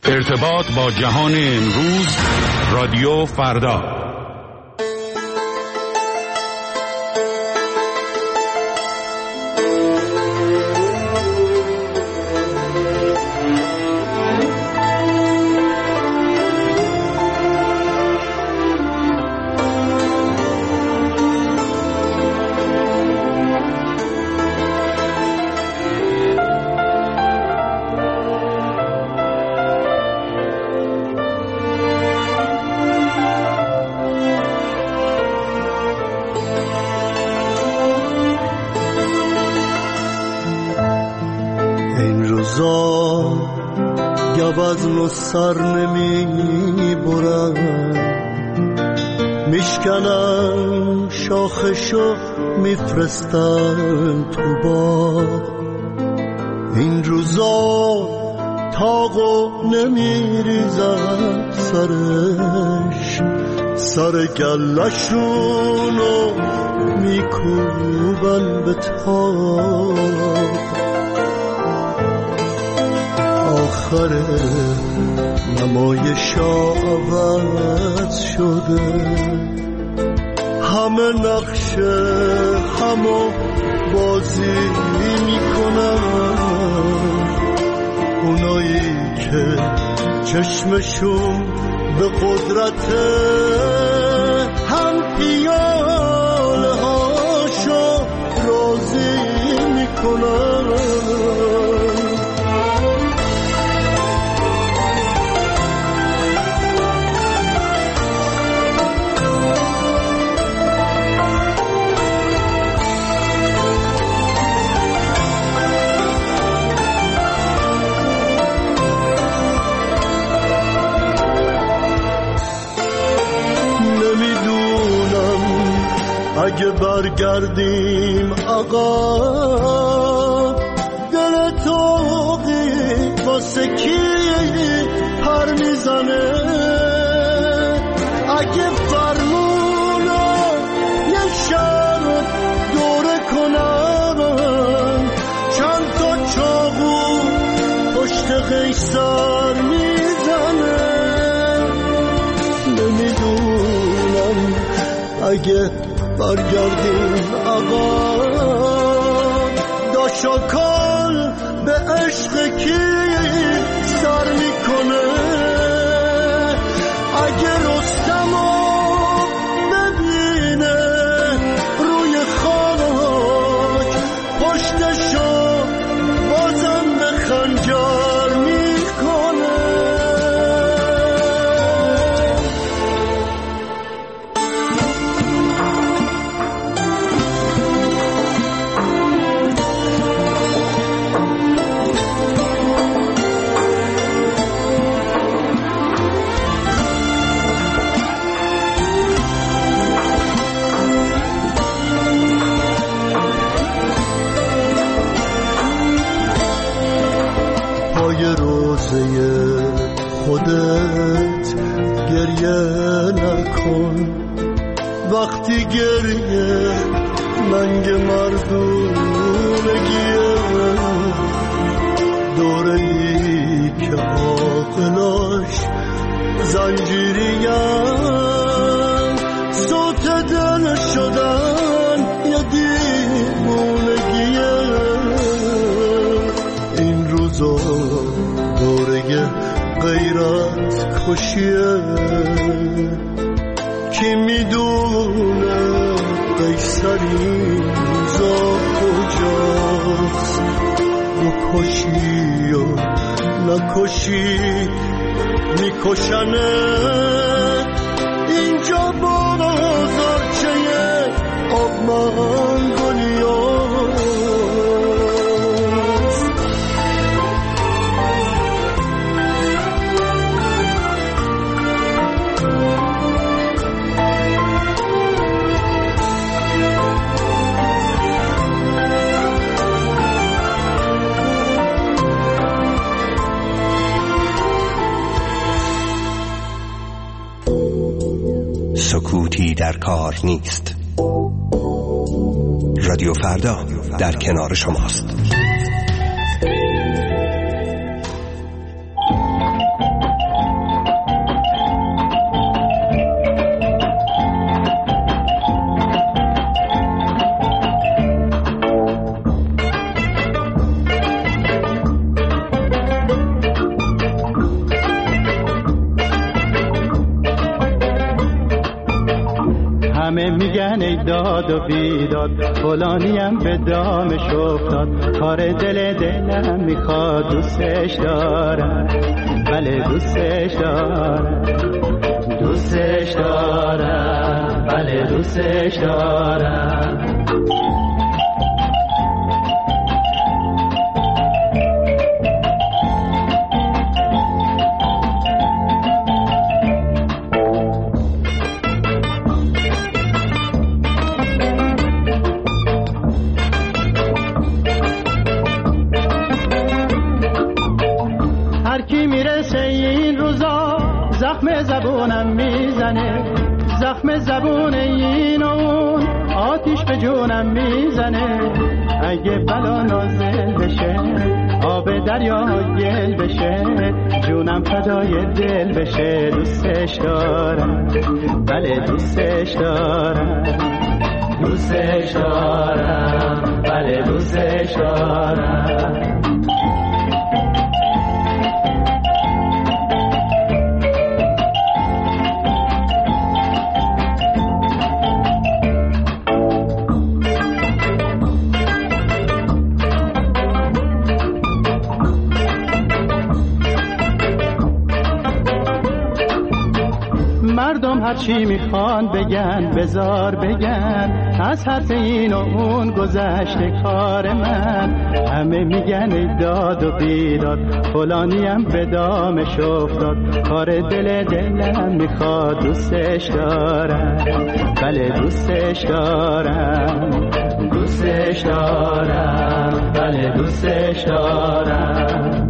ارتباط با جهان امروز، رادیو فردا. وزن و سر نمی برم، میشکنم شاخشو میفرستم تو باغ. این روزا تاقو نمیریزم سرش، سر گلشونو میکوبن به تاق. آخره نمایشا عوض شده، همه نقشه همو بازی میکنن. اونایی که چشمشون به قدرته هم پیاله هاشو راضی میکنن. اگه برگردیم عقب، دل توقی واسه کی پر میزنه؟ اگه فرمونا یه شهر دوره کنن، چند تا چاقو پشت قیصر میزنه. نمیدونم اگه برگردیم عقب، داشاکال به عشق کی سر میکنه؟ اگه رستمو ببینه روی خاک، پشتشو بازم به خنجر میکنه. خودت گریه نکن، وقتی گریه ننگ مردونگیه. دوره‌ای که عاقلاش زنجیریم، صوت دل شدن یه دیوونگیه. این روزا دوره غیرت کشیه، کی میدونه قیصری روزا کجاست؟ بکشی و نکشی میکشنه. اینجا بازارچه آب منگولیاست. سکوتی در کار نیست. رادیو فردا در کنار شماست. همه میگن ای داد و بیداد، فلانیم به دامش افتاد، کار دلم میخواد، دوستش دارم، بله دوستش دارم، دوستش دارم، بله دوستش دارم. زخم زبونم میزنه، زخم زبون این و اون، آتیش به جونم میزنه. اگه بلا نازل بشه، آب دریا گل بشه، جونم فدای دل بشه. دوستش دارم، بله دوستش دارم، دوستش دارم، بله دوستش دارم. مردم هر چی میخوان بگن، بزار بگن، از حرف این و اون گذشته کار من. همه میگن ای داد و بیداد، فلانیم به دامش افتاد، کار دلم میخواد، دوستش دارم، بله دوستش دارم، دوستش دارم، بله دوستش دارم.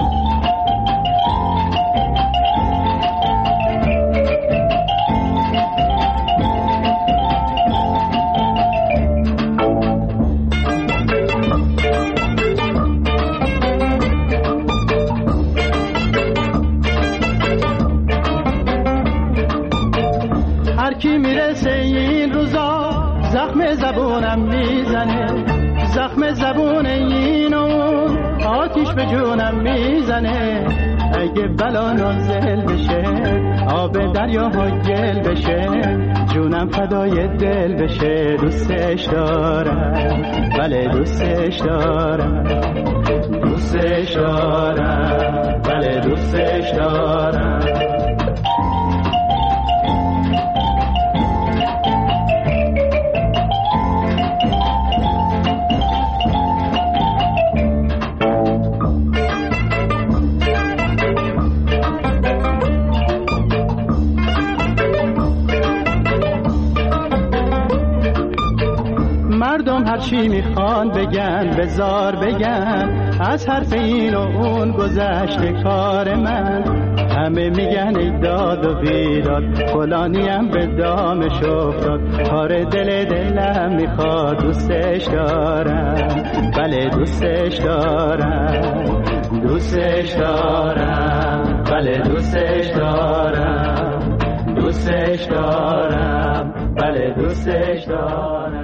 کی میرسه این روزا، زخم زبونم میزنه، زخم زبون این و آتیش به جونم میزنه. اگه بلا نازل بشه، آب دریا گل بشه، جونم فدای دل بشه. دوستش دارم، بله دوستش دارم، دوستش دارم، بله دوستش دارم. مردم هر چی میخوان بگن، بزار بگن، از حرف این و اون گذشته کار من. همه میگن ای داد و بیداد، فلانیم به دامش افتاد، کار دلم میخواد، دوستش دارم، بله دوستش دارم، دوستش دارم، بله دوستش دارم، دوستش دارم، بله دوستش دارم.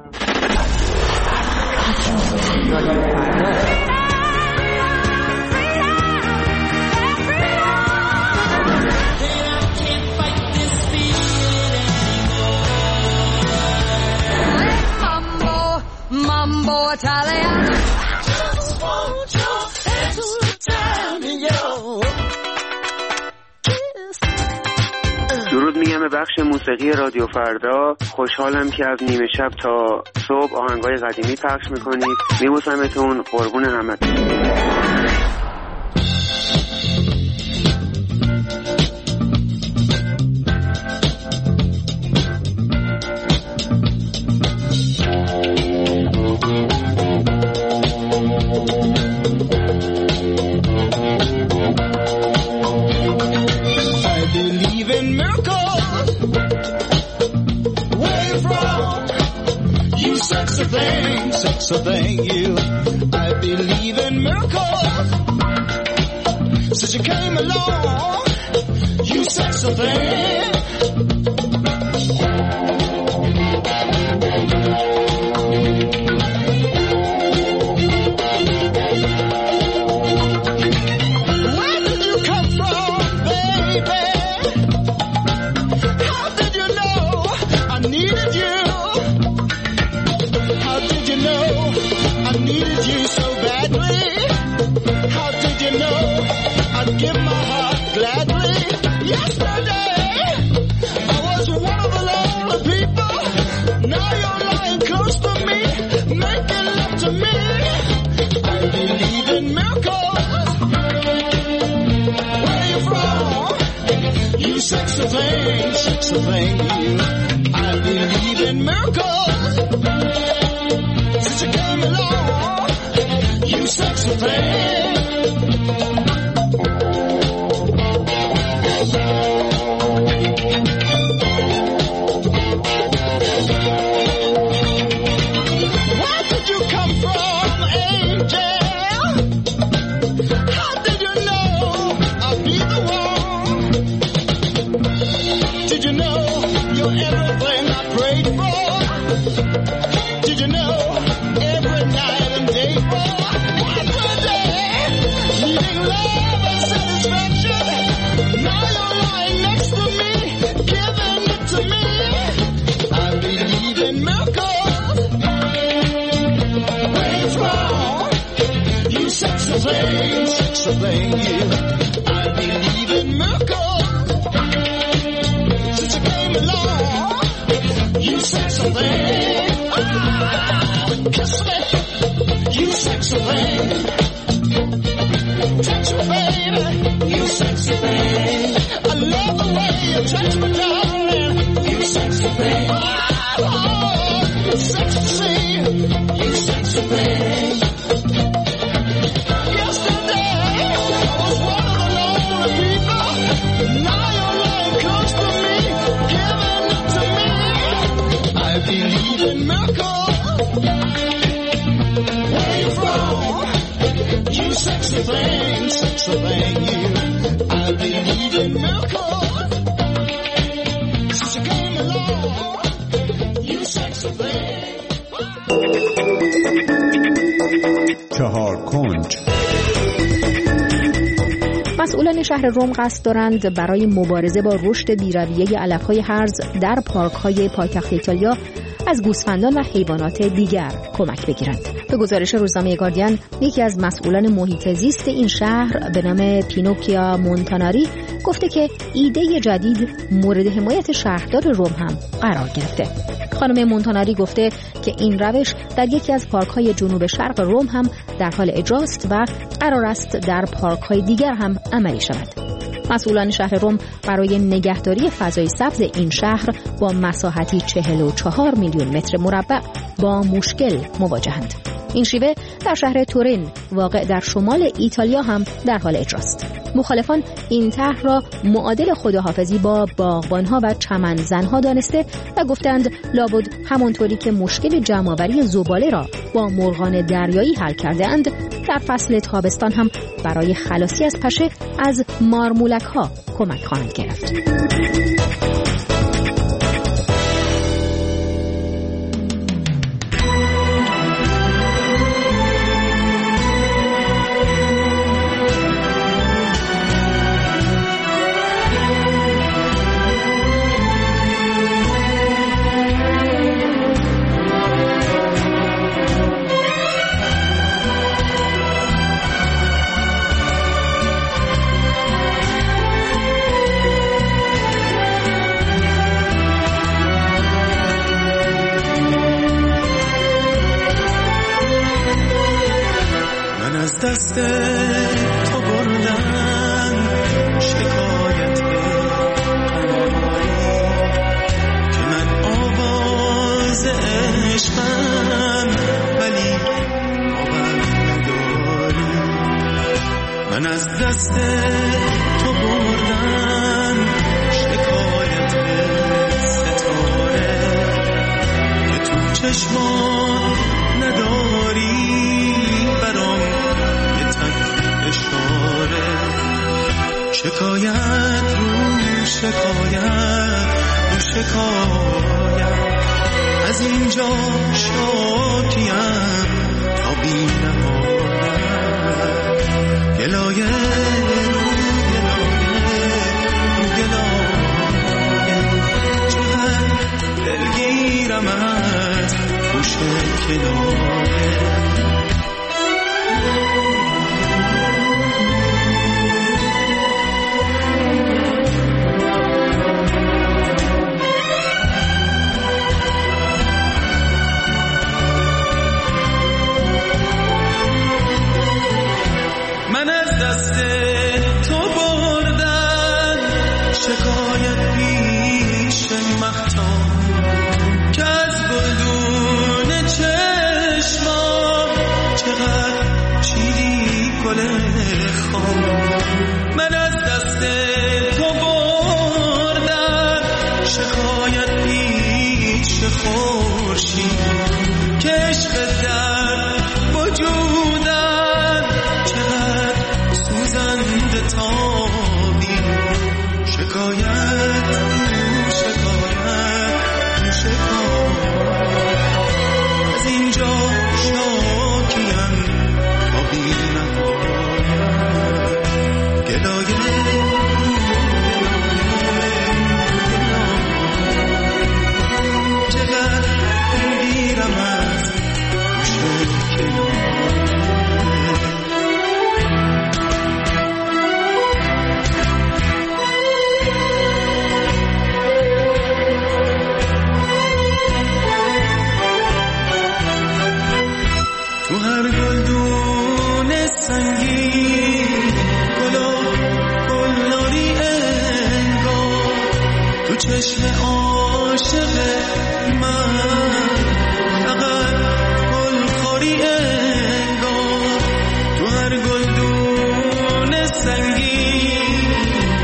Mambo Italian. درود میگم به بخش موسیقی رادیو فردا. خوشحالم که از نیمه شب تا صبح آهنگای قدیمی پخش میکنید. میبوسمتون، قربون همتون. Sexy thing, you. I believe in miracles. Since you came along, you sexy thing. Where did you come from, baby? How did you know I need I'd give my heart gladly. Yesterday, I was one of the lonely people. Now you're lying close to me, making love to me. I believe in miracles. Where are you from? You sexy thing, you. I believe in miracles. Since you came along, you sexy thing. Where did you come from, angel? How did you know I'd be the one? Did you know you're everything I prayed for? Did you know every night and day for? Every day, needing love and satisfaction. Now you're lying next to me, giving it to me. I believe in miracles. Where you from? You sexy thing, you. I believe in miracles. Since you came along, you sexy thing. Kiss me, you sexy thing. Touch me, baby, you sexy thing. I love the way you touch me, darling. You sexy thing. Oh, sexy, you sexy thing. Yesterday, I was one of the lonely people. Now you're lying close to me, giving it to me. I believe in miracles. Where you from? You sexy thing, you. I believe in miracles. Since you came along, you sexy thing. چهار کنج. مسئولان شهر روم قصد دارند برای مبارزه با رشد بی‌رویه علف‌های هرز در پارک‌های پایتخت ایتالیا از گوسفندان و حیوانات دیگر کمک بگیرند. به گزارش روزنامه گاردین، یکی از مسئولان محیط زیست این شهر به نام پینوکیا مونتاناری گفته که ایده جدید مورد حمایت شهردار روم هم قرار گرفته. خانم مونتاناری گفته که این روش در یکی از پارک‌های جنوب شرق روم هم در حال اجراست و قرار است در پارک‌های دیگر هم عملی شود. مسئولان شهر روم برای نگهداری فضای سبز این شهر با مساحتی 44 میلیون متر مربع با مشکل مواجهند. این شیوه در شهر تورین واقع در شمال ایتالیا هم در حال اجراست. مخالفان این طرح را معادل خداحافظی با باغبان‌ها و چمنزن‌ها دانسته و گفتند لابد همانطوری که مشکل جمع‌آوری زباله را با مرغان دریایی حل کرده‌اند، در فصل تابستان هم برای خلاصی از پشه از مارمولک‌ها کمک خواهند گرفت. دست تو بردن شکایت قناری که من آواز عشقم ولی باور نداری. من از دست تو بردن شکایت ستاره که تو چشمان نداری برام اشاره. شکایت رو شکایت از اینجا شاکیم تا بی نهایت. گلایه رو گلایه چقدر دلگیرم از گوش کنایه. بیتابی شکایت از اینجا شاکیم تا بی نهایت گلایه چقدر میگیرم از تو هر گلدون سنگین گلناری انگار تو چشم عاشق من فقط گلخوری انگار تو هر گلدون سنگین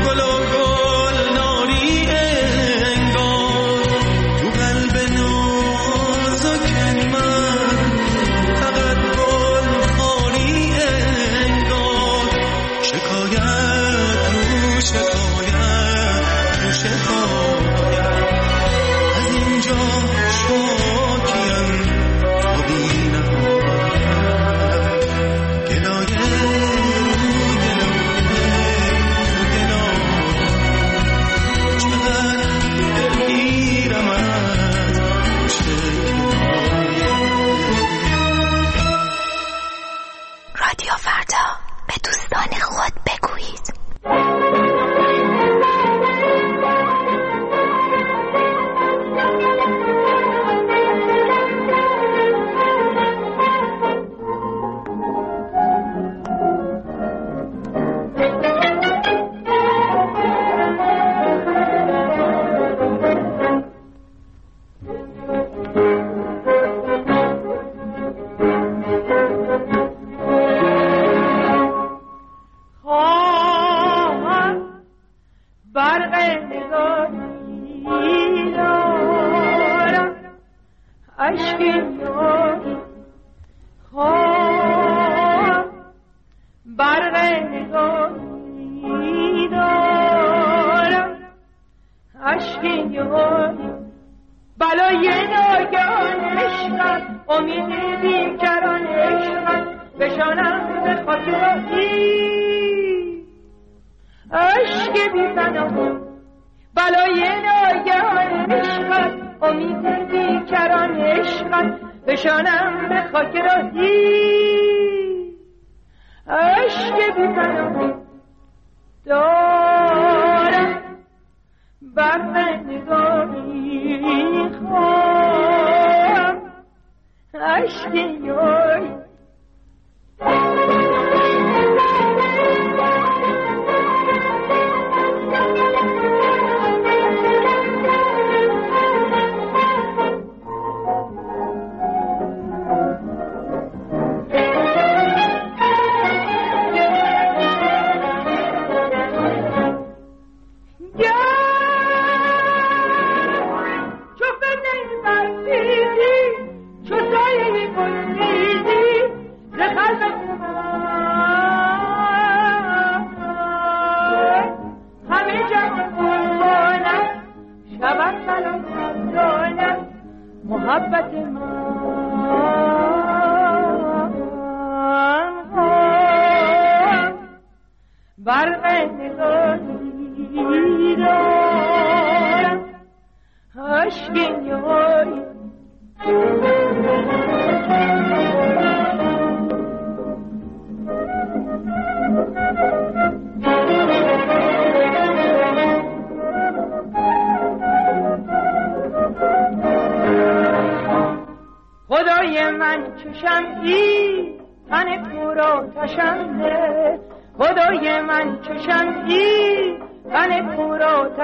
گلناری انگار تو قلب نازک من فقط گلخوری انگار شکایت رو شکایت از اینجا شاکیم تا بی نهایت گلایه چقدر دلگیرم از رادیو فردا، به دوستان خود بگویید. خدای من چشم ای تن پر آتشنده خدای من چشم ای تن پر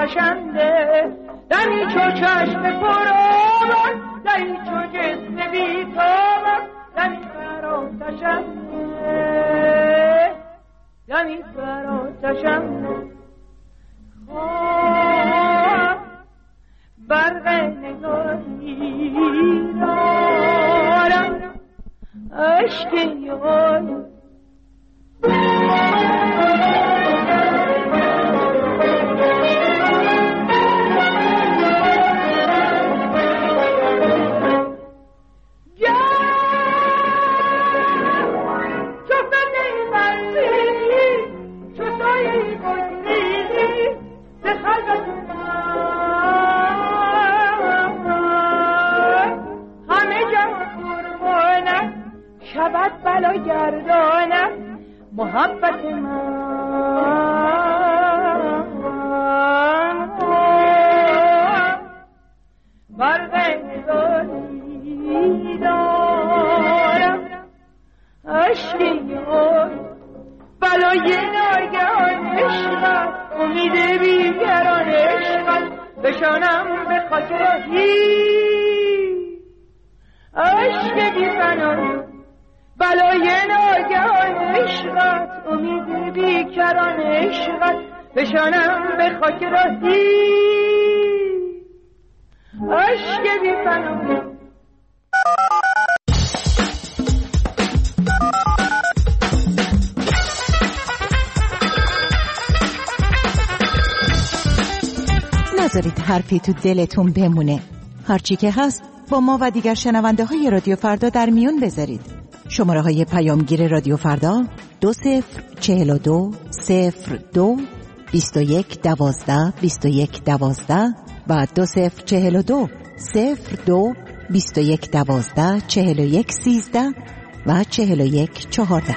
آتشنده دمی چو چشم پر آبم دمی چو جسم بیتابم دمی پر آتشنده دمی پر آتشنده خواه برق نگاهی دارم عشق یاری خلقت همه جهان قربانم شود بلا گردانم محبت من برق نگاهی دارم عشقی بلای ناگهان عشقت امید بیگران عشقت بشانم به خاک راهی عشق بی فنا بلای ناگهان عشقت امید بیکران عشقت بشانم به خاک راهی عشق بی فنا. نذارید حرفی تو دلتون بمونه. هرچی که هست با ما و دیگر شنونده های رادیو فردا در میون بذارید. شماره های پیامگیر رادیو فردا 2042 02 21 12 21 12 و 2042 02 21 12 41 13 و 41 14.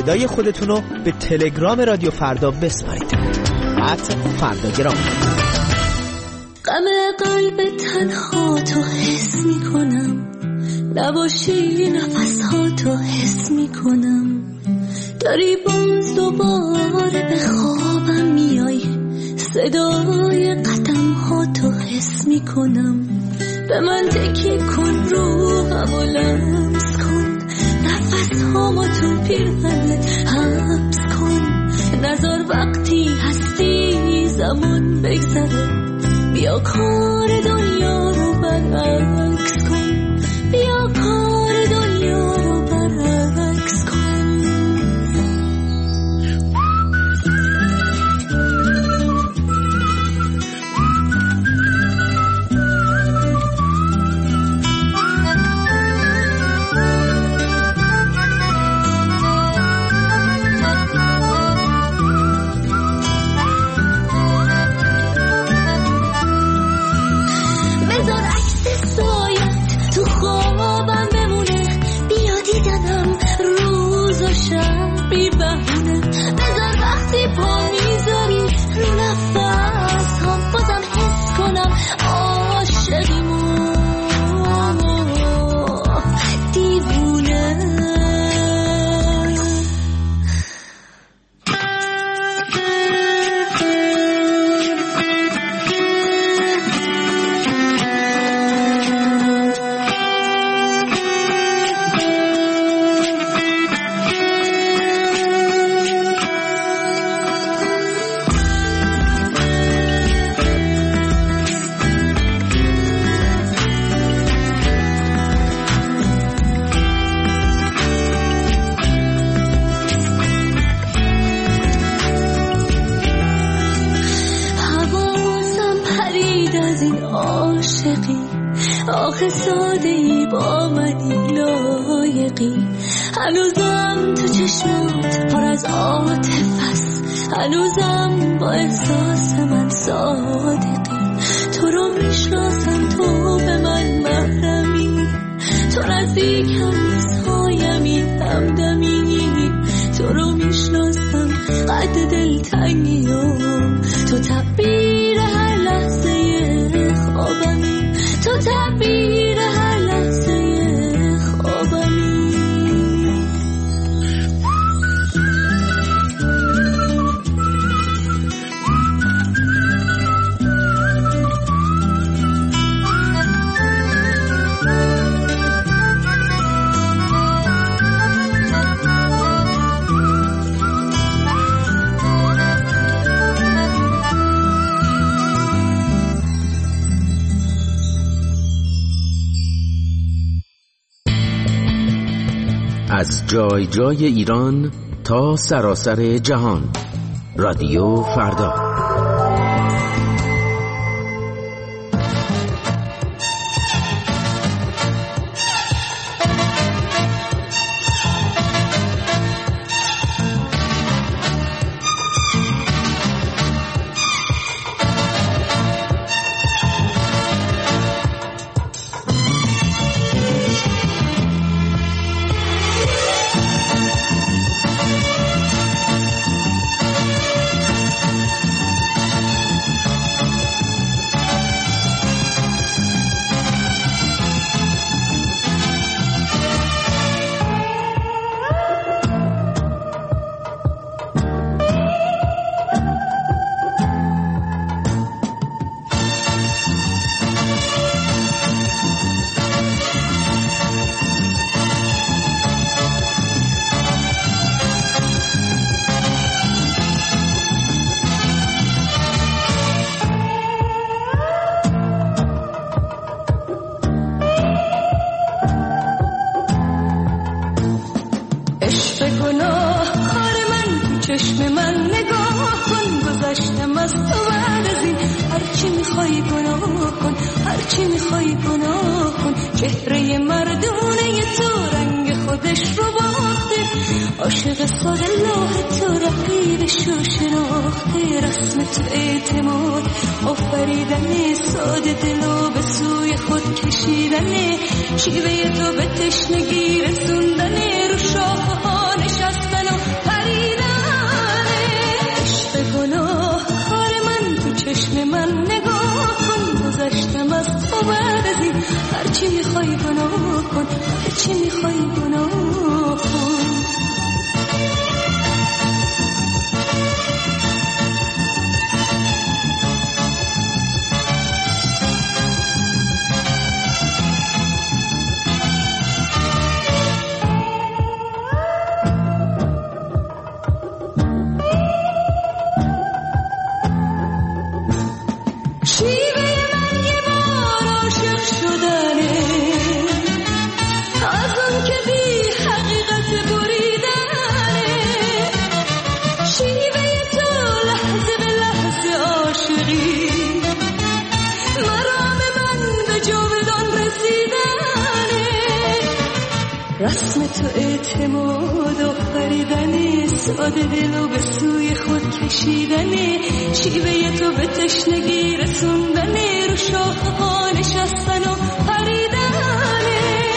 صدای خودتون رو به تلگرام رادیو فردا بسپارید. @فرداگرام. غم قلب تنها تو حس میکنم، نباشی نفسها تو حس میکنم، داری باز دوباره به خوابم میای، صدای قدم ها تو حس میکنم، به من تکی کن روحم و لمس کن، نفس هامو تو پیرهنت حبس کن، نذار وقتی هستی زمان بگذره، بیا کار دنیا رو برعکس کن، بیا کار دنیا رو برعکس کن. آخه ساده‌ای با منی لایقی، هنوزم تو چشمات پر از عاطفه است، هنوزم با احساس من صادقی، تو رو میشناسم تو به من محرمی، تو نزدیکم سایمی همدمی، تو رو میشناسم قد دلتنگیام، تو تعبیر هر لحظه خوابمی، تو تعبیر هر لحظه خوابمی. از جای جای ایران تا سراسر جهان، رادیو فردا. عاشق ساده لاه تو رقیب شو شناخته، رسم تو اعتماد آفریدن، ساده دلو به سوی خود کشیدن، شیوه تو به تشنگی رسوندن، رو شاخه ها نشستن و گناه کن، هرچی میخوای گناه کن. رسم تو اعتماد آفریدنه، ساده دل و به سوی خود کشیدنه، شیوه تو به تشنگی رسوندنه، رو شاخه ها نشستن و پریدنه.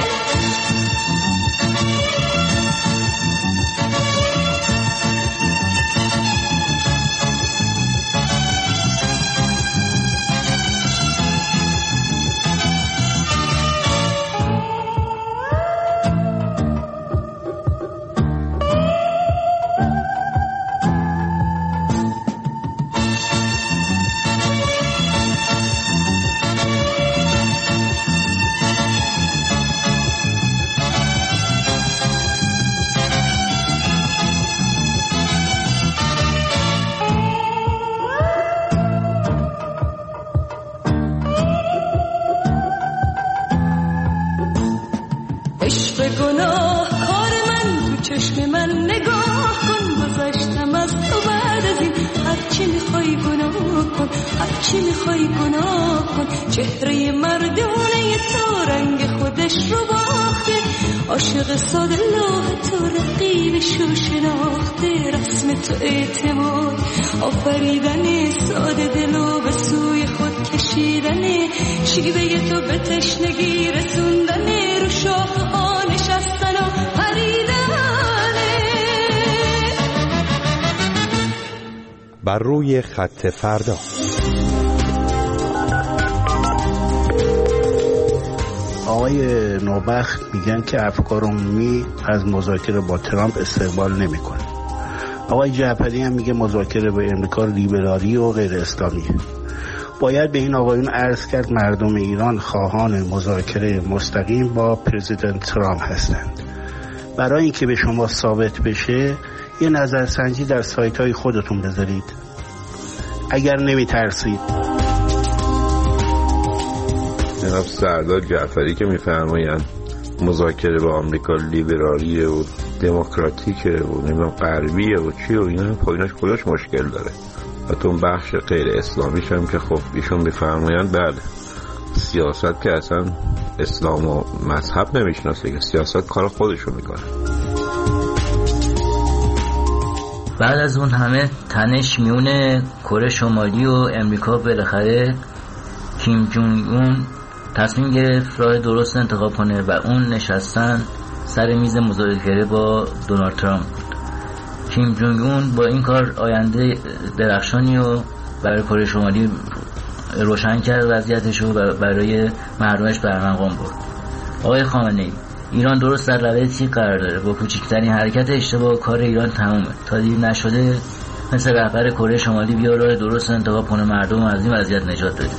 چی میخوای گناه کن، چهره مردونه تو رنگ خودش رو باخته، عاشق ساده لوح تو رقیبش رو شناخته، رسم تو اعتماد آفریدنه، ساده دلو به سوی خود کشیدنه، شیوه تو به تشنگی رسوندنه، رو شاخه ها نشستن و پریدنه. بر روی خط فردا. آقای نوبخت میگن که افکار عمومی از مذاکره با ترامپ استقبال نمیکنه. آقای جعفری هم میگه مذاکره با امریکا لیبرالی و غیر اسلامیه. باید به این آقایون عرض کرد مردم ایران خواهان مذاکره مستقیم با پرزیدنت ترامپ هستند. برای اینکه به شما ثابت بشه یه نظرسنجی در سایت های خودتون بذارید اگر نمیترسید. جناب سردار جعفری که میفرمایند مذاکره با آمریکا لیبرالیه و دموکراتیکه و نمیدونم غربیه و چی و اینا، پایینش کلاش مشکل داره. و تو بخش غیر اسلامیش هم که خب ایشون میفرمایند بله سیاست که اصلا اسلام و مذهب نمیشناسه، که سیاست کار خودشون میکنه. بعد از اون همه تنش میونه کره شمالی و امریکا، بالاخره کیم جونگ اون تصمیم گرفت راه درست انتخاب کنه و اون نشستن سر میز مذاکره با دونالد ترامپ. کیم جونگ اون با این کار آینده درخشانی و برای کره شمالی روشن کرد وضعیتش رو و برای مردمش برمقام برد. آقای خامنه‌ای، ایران درست در رده تیغ قرار داره، با کوچکترین حرکت اشتباه کار ایران تمومه. تا دیر نشده مثل رهبر کره شمالی بیا راه درست انتخاب کنه، مردم از این وضعیت نجات بده.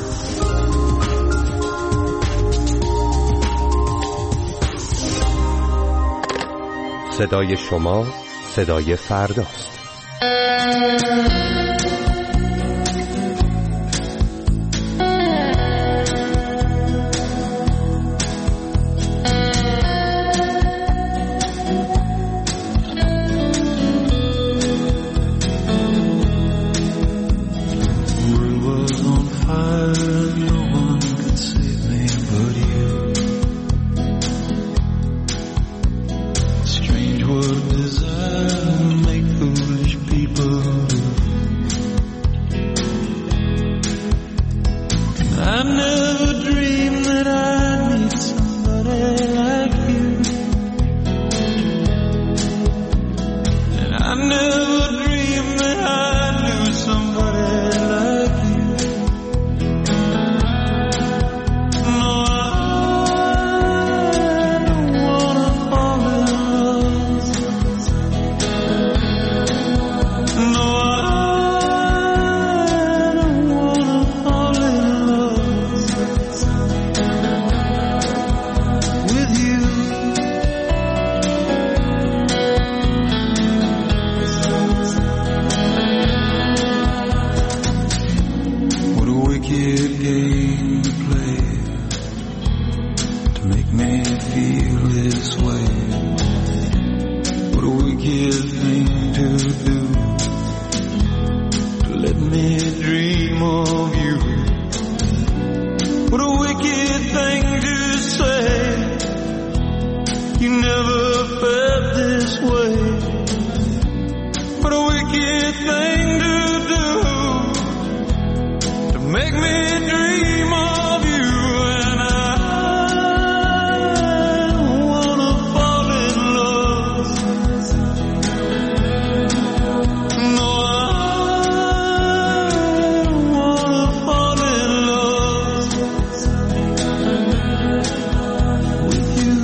صدای شما صدای فرداست. Make food dream of you. What a wicked thing to say. You never felt this way. What a wicked thing to do, to make me dream of you. And I wanna fall in love. No, I wanna fall in love with you.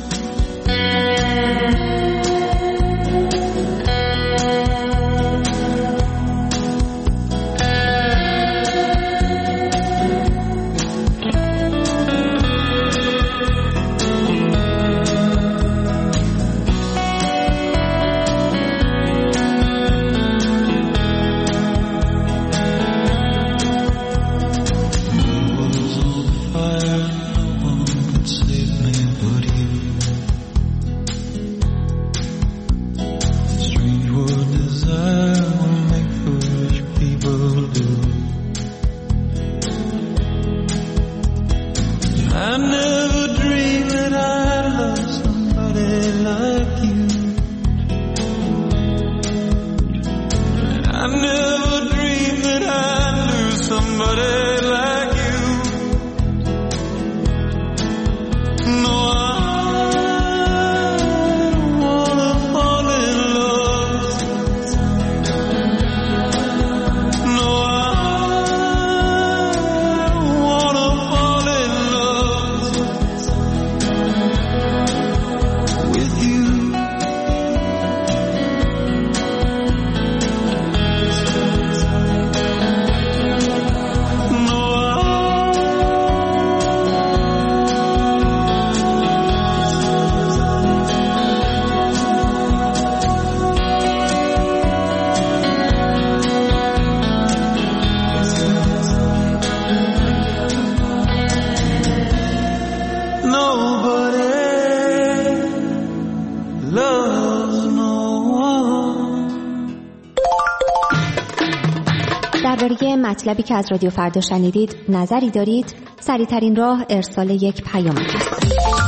درباره مطلبی که از رادیو فردا شنیدید نظری دارید؟ سریع‌ترین راه ارسال یک پیام است.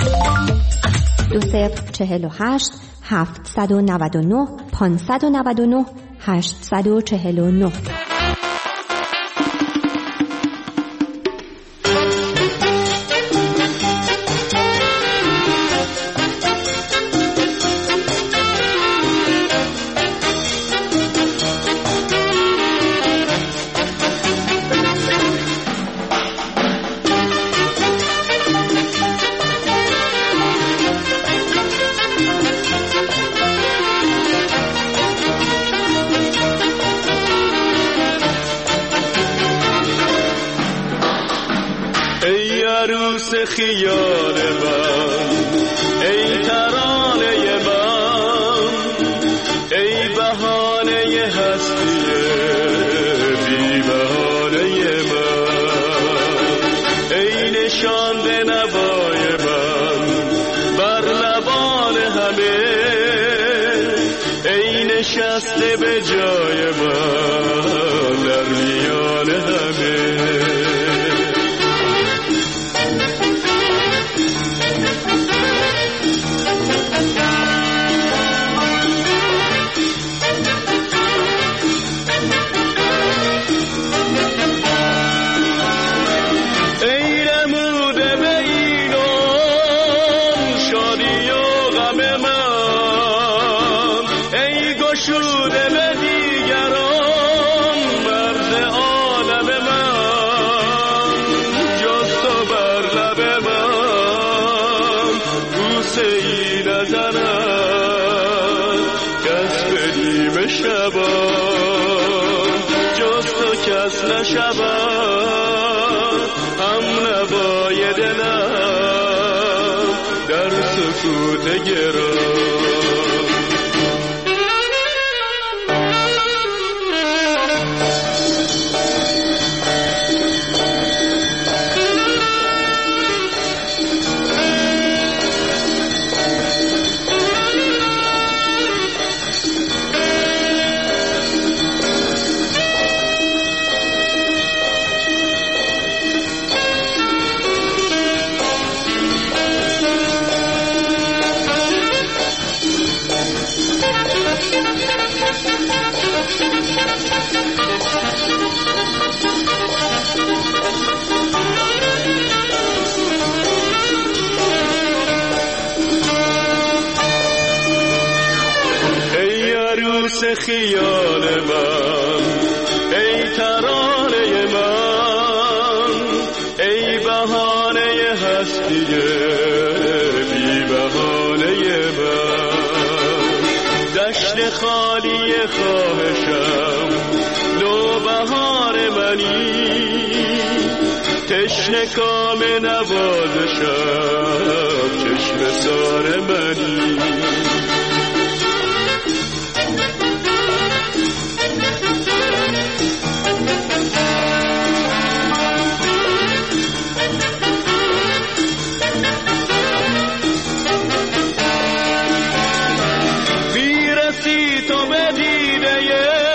2048 799 599 849. خیال من، ای ترانه من، ای بهانه هستی بی بهانه من، ای نشانده نوای من بر لبان همه، ای نشسته به جای من در میان همه. کس نشود هم نوای دلم در سکوت گرام. مثل خیال من، ای ترانه من، ای بهانه هستی بی بهانه من. دشت خالی خواهشم نوبهار منی، تشنه کام نوازشم چشم سار منی. بیرسی تو به دیده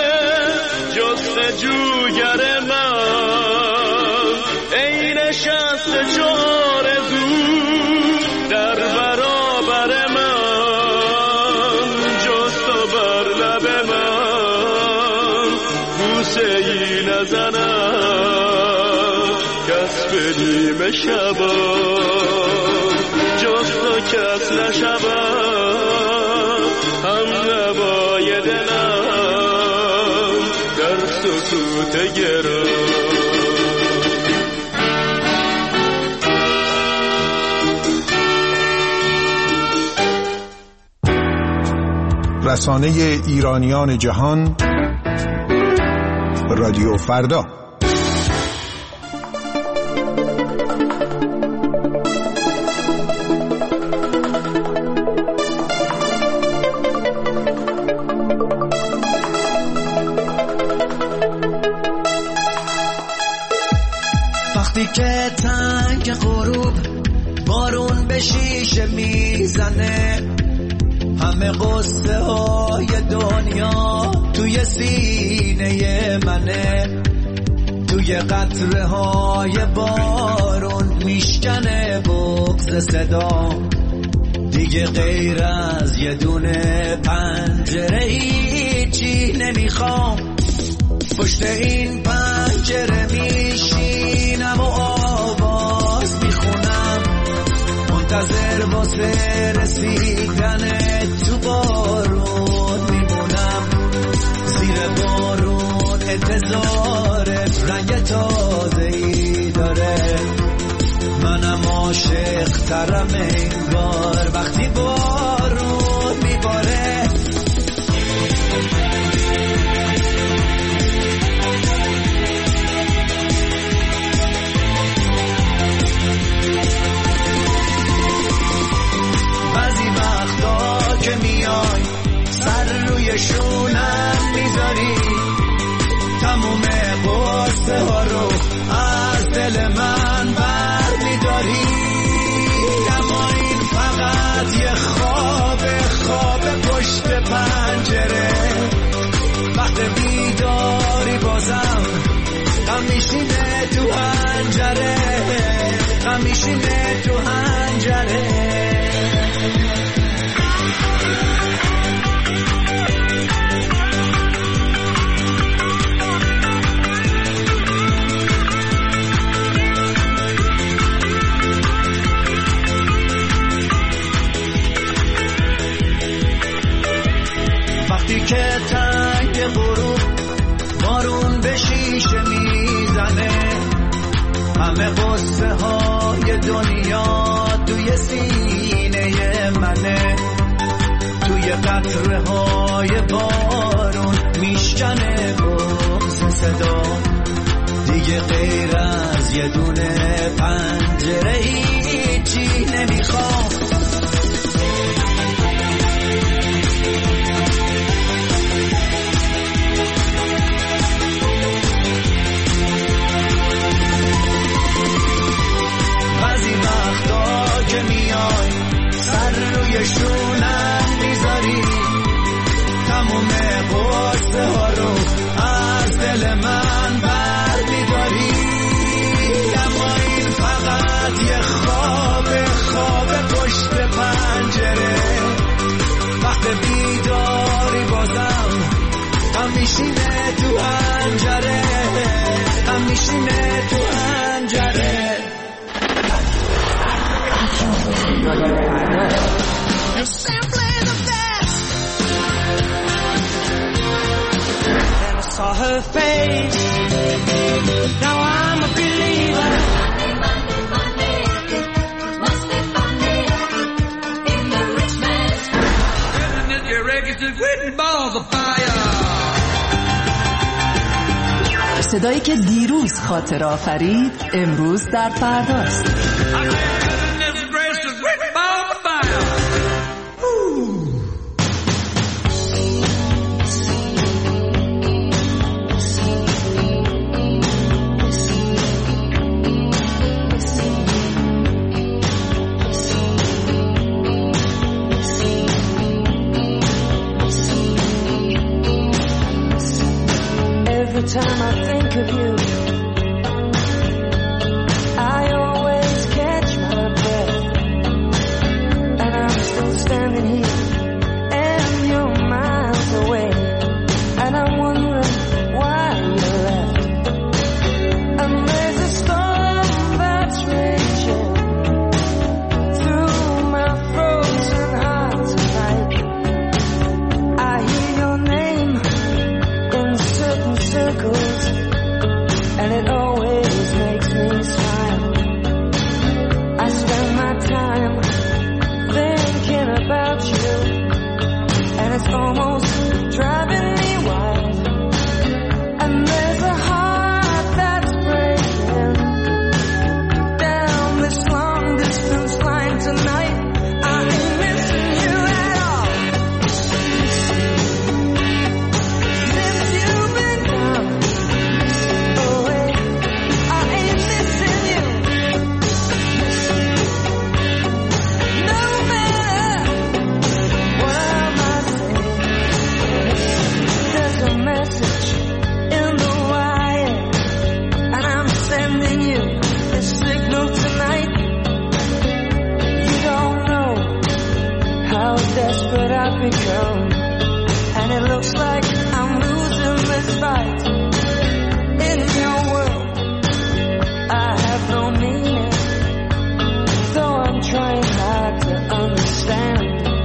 جستجوگر من، ای نشست چار زو در برابر من، جست و بر لب من بوسه ای نزند کس به نیمه شبا، جست و کس نشود هم نوای دلم در سکوت گرم. رسانه ایرانیان جهان رادیو فردا. وقتی که تنگ غروب بارون به شیشه میزنه، همه قصه های دنیا توی سینه منه، توی قطره های بارون میشکنه بغض صدا، دیگه غیر از یه دونه پنجره هیچی نمیخوام، پشت این پنجره میشینم و آواز میخونم، منتظر واسه رسیدن تو بارون میمونم، زیر بارون انتظار رنگ تازه‌ای داره، منم عاشق ترم انگار وقتی بارون میباره. که میای سر روی شونم میذاری، تموم قصه ها رو از دل من بر میداری، اما این فقط یه خواب پشت پنجره، وقت بیداری بازم غم میشینه تو حنجره، غم میشینه تو حنجره. وقتی که تنگ غروب بارون به شیشه میزنه، همه قصه های دنیا توی سینه منه، توی قطره های بارون میشکنه بغض صدا، دیگه غیر از یه دونه پنجره هیچی نمیخوام. بعضی وقتا که میای سر روی شونم میذاری، تموم قصه ها رو از دل من بر میداری، اما این فقط یه خواب پشت saw her face. Now I'm a believer. Monday, must be funny in the rich man's world. Isn't it your registered with balls of fire? صدایی که دیروز خاطر آفرید امروز در فرداست. Every time I think of you, I always catch my breath, and I'm still standing here, and you're miles away, and I'm wondering why you left. And there's a storm that's raging through my frozen heart tonight. I hear your name in certain circles, and it always makes me smile. I spend my time thinking about you, and it's almost driving me wild. And there's a heart that's breaking down this long distance line tonight. I ain't missing you at all. Since you've been gone away, I ain't missing you. No matter what I might say, there's a message in the wire, and I'm sending you this signal tonight. You don't know how desperate I've become, and it looks like I'm losing this fight. In your world, I have no meaning, though I'm trying hard to understand.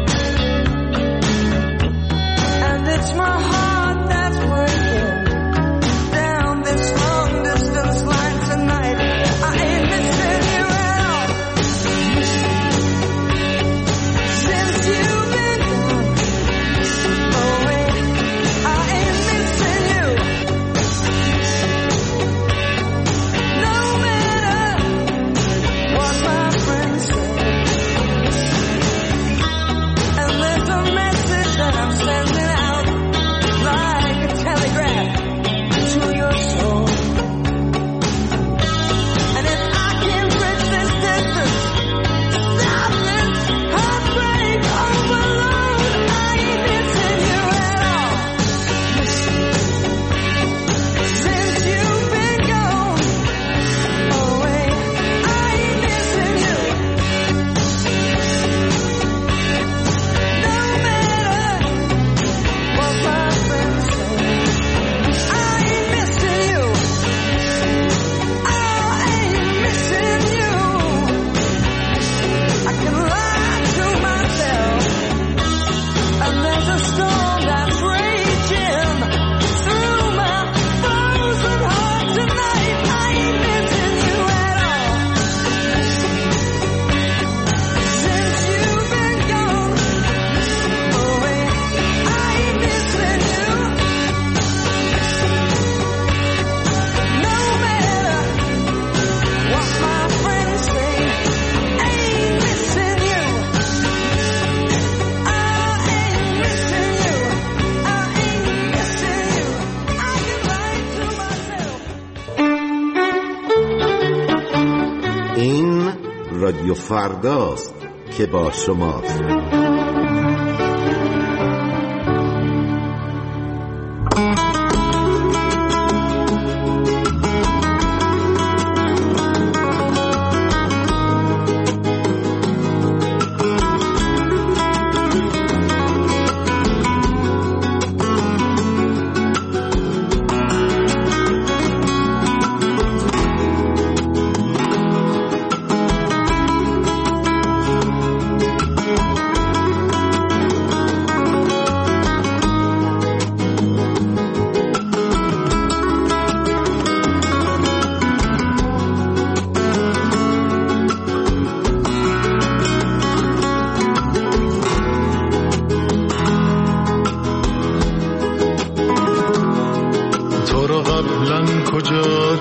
And it's my heart that's breaking down this long distance line tonight. I ain't missing you at all. Since you've been gone away, I ain't missing you. No matter what my friends say. And there's a message that I'm sending out like a telegraph to your soul. And if I can bridge this distance, stop this heartbreak overload, I ain't missing you at all. Since you've been gone away, I ain't missing you. No matter what my friends say, I ain't missing you. I ain't missing you. I can lie to myself, and there's a storm that's raging through my frozen heart tonight. I ain't missing you at all. Since you've been gone away, I ain't missing you. No matter what my friends say, I ain't missing you. I ain't missing you. I ain't missing you. I can lie to myself. این رادیو فرداست که با شماست.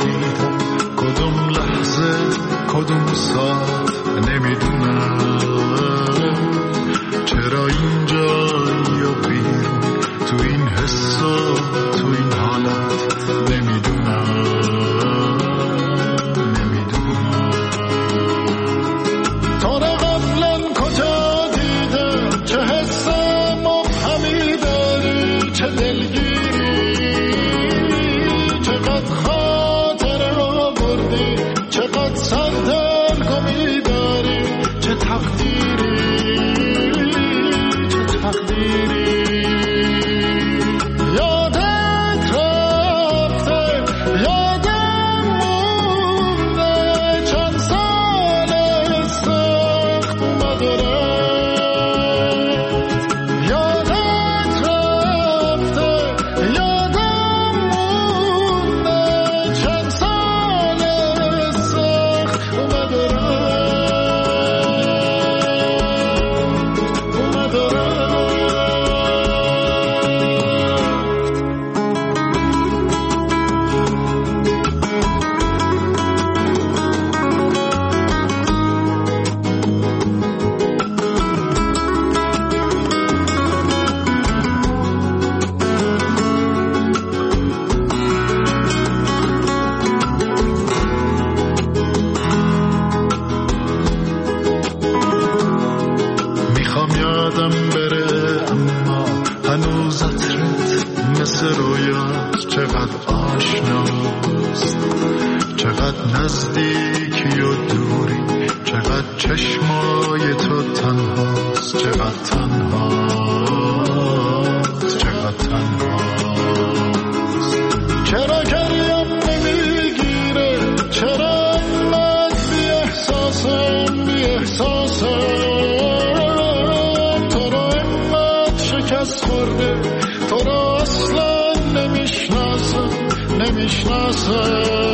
دیدم کدوم لحظه کدوم ساعت نمیدونم چرا اینجا یا بیرون تو این حس و تو این حالت نمیدونم تا را قبلا کجا دیدم چه حس مبهمی داری چه دلگیری چقدر خاطر آوردی چقدر سردرگمی داری چه تقدیری چه تقدیری یادت رفته یادم مونده چند سال سخت اومد و رفت یادت رفته یادم مونده چند سال سخت اومد و رفت اومد و رفت میخوام یادم بره اما هنوز عطرت مثل رویاست چقدر آشناست چقدر نزدیکی و دوری چقدر چشمای تو تنهاست چقدر تنهاست چقدر تنهاست چرا گریم نمیگیره چرا انقدر بی احساسم بی احساسم تو رو انقدر شکست خورده تو رو اصلا نمیشناسم نمیشناسم